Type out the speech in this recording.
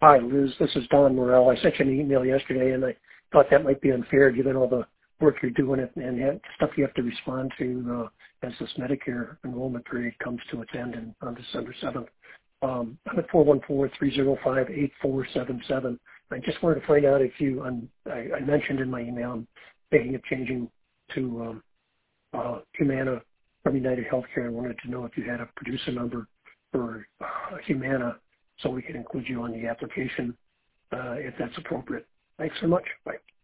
Hi, Liz. This is Don Morell. I sent you an email yesterday, and I thought that might be unfair given all the work you're doing and stuff you have to respond to as this Medicare enrollment period comes to its end on December 7th. I'm at 414-305-8477. I just wanted to find out if you, I mentioned in my email, I'm thinking of changing to Humana from United Healthcare. I wanted to know if you had a producer number for Humana so we can include you on the application if that's appropriate. Thanks so much. Bye.